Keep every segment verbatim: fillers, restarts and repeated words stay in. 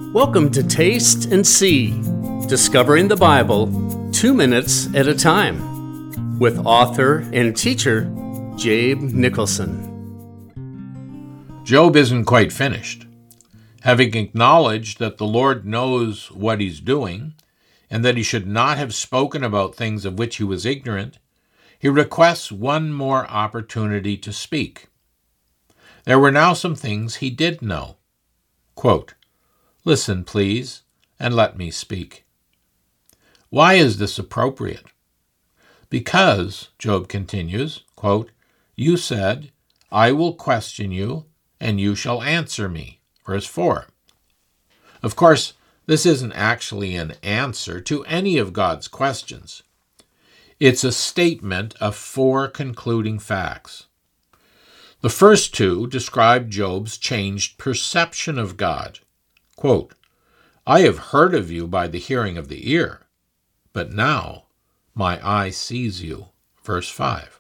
Welcome to Taste and See, Discovering the Bible two minutes at a time, with author and teacher Jabe Nicholson. Job isn't quite finished. Having acknowledged that the Lord knows what he's doing, and that he should not have spoken about things of which he was ignorant, he requests one more opportunity to speak. There were now some things he did know. Quote, "Listen, please, and let me speak." Why is this appropriate? Because, Job continues, quote, "You said, 'I will question you, and you shall answer me.'" Verse four. Of course, this isn't actually an answer to any of God's questions. It's a statement of four concluding facts. The first two describe Job's changed perception of God. Quote, "I have heard of you by the hearing of the ear, but now my eye sees you." Verse five.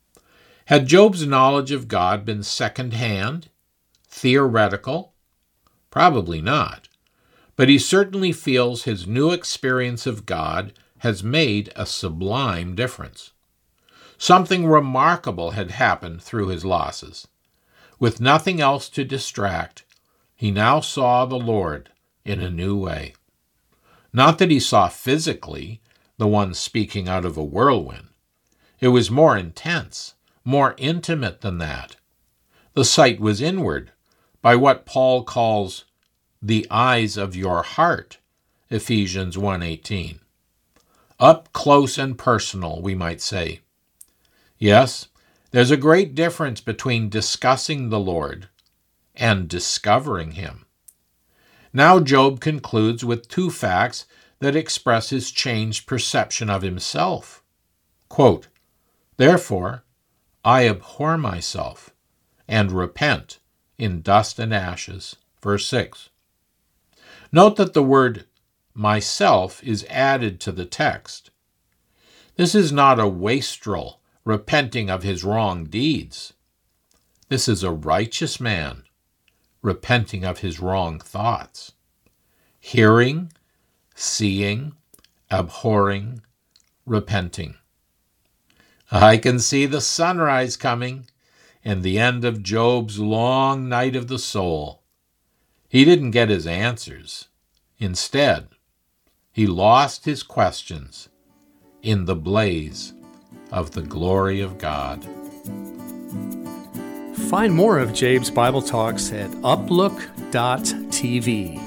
Had Job's knowledge of God been second-hand, theoretical? Probably not. But he certainly feels his new experience of God has made a sublime difference. Something remarkable had happened through his losses. With nothing else to distract, he now saw the Lord in a new way. Not that he saw physically the one speaking out of a whirlwind. It was more intense, more intimate than that. The sight was inward, by what Paul calls the eyes of your heart, Ephesians one eighteen. Up close and personal, we might say. Yes, there's a great difference between discussing the Lord and discovering him. Now Job concludes with two facts that express his changed perception of himself. Quote, "Therefore, I abhor myself and repent in dust and ashes." Verse six. Note that the word myself is added to the text. This is not a wastrel repenting of his wrong deeds. This is a righteous man repenting of his wrong thoughts. Hearing, seeing, abhorring, repenting. I can see the sunrise coming and the end of Job's long night of the soul. He didn't get his answers. Instead, he lost his questions in the blaze of the glory of God. Find more of Jabe's Bible Talks at uplook dot t v.